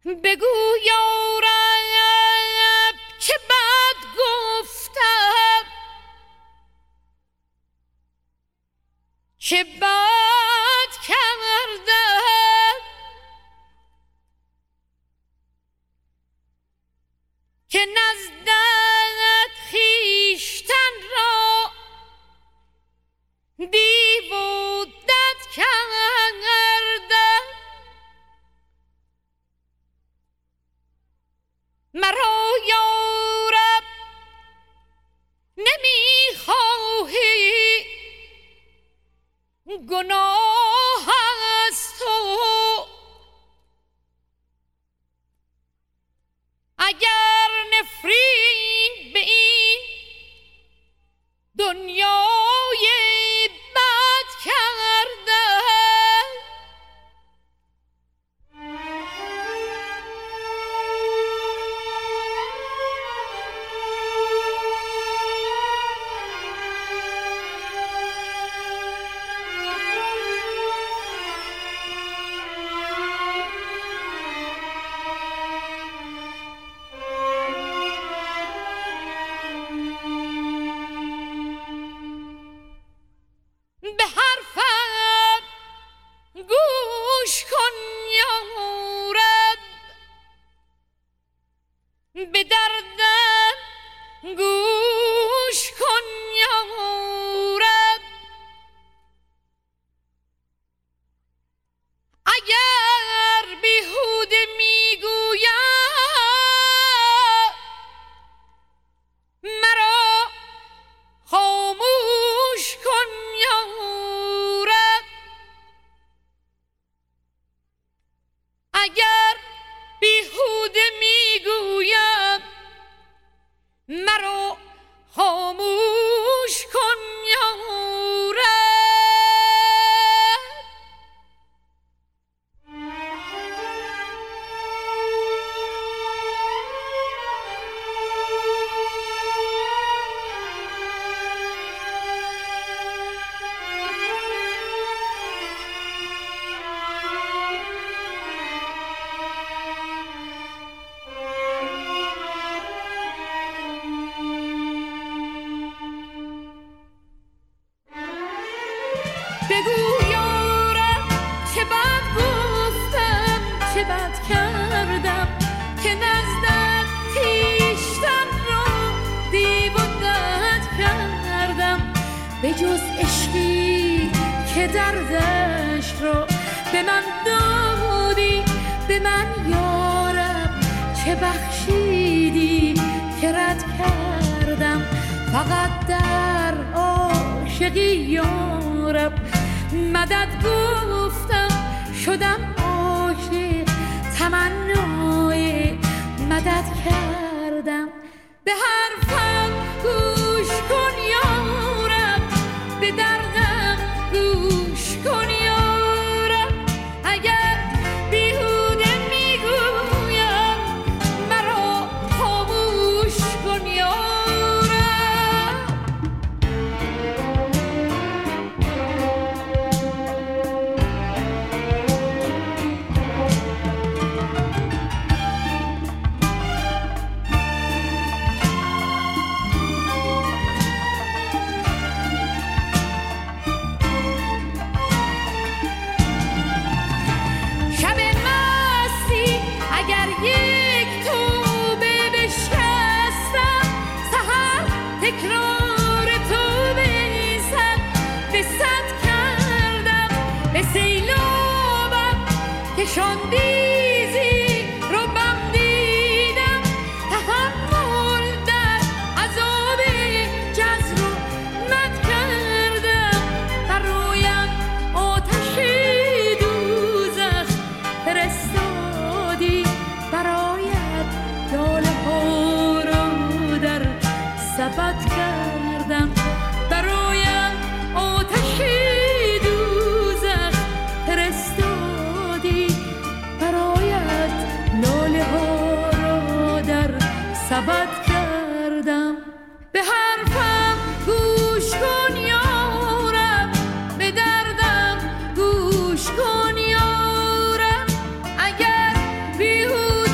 بگو یارب چه بد گفتم، چه بد کردم که نزدت خویشتن را دیو و دد کردم. مرا یارب نمیخواهی گناه از تو، اگر نفرین به این دنیای بد کردم. به حرفم گوش کن یارب، به دردم گوش کن یارب. اگر بیهوده میگویم مرا خاموش کن یارب. اگر بیهوده میگویم مرا خاموش کن یارب. بگو یارب چه بد گفتم، چه بد کردم که نزدت خویشتن را دیو و دد کردم. به جز عشقی که دردش را به من دادی، به من یارب چه بخشیدی که رد کردم. فقط در عاشقی یارب مدد گفتم، شدم عاشق تمنای مدد کردم. به حرفم گوش کن یارب، به دردم گوش کن یارب. اگر بیهوده میگویم مرا خاموش کن یارب. تکرار تو بیزد به صد کردم، به سیلابم کشاندیزی رو بم دیدم. تحمل در عذاب جزر و مد کردم. برایم آتش دوزخ فرستادی، برایت لاله ها رو در سبد کردم. برایم آتش دوزخ فرستادی، برایت لاله ها را در سبد کردم. به حرفم گوش کن یارب، به دردم گوش کن یارب. اگر بیهوده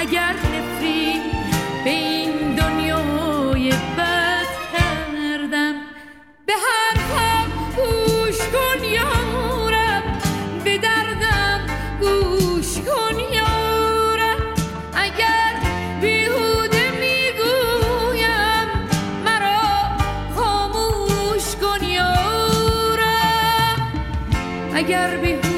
اگر نفرین به این دنیای بد کردم. به حرفم گوش کن یارب، به دردم گوش کن یارب. اگر بیهوده میگویم مرا خاموش کن یارب. اگر بیهوده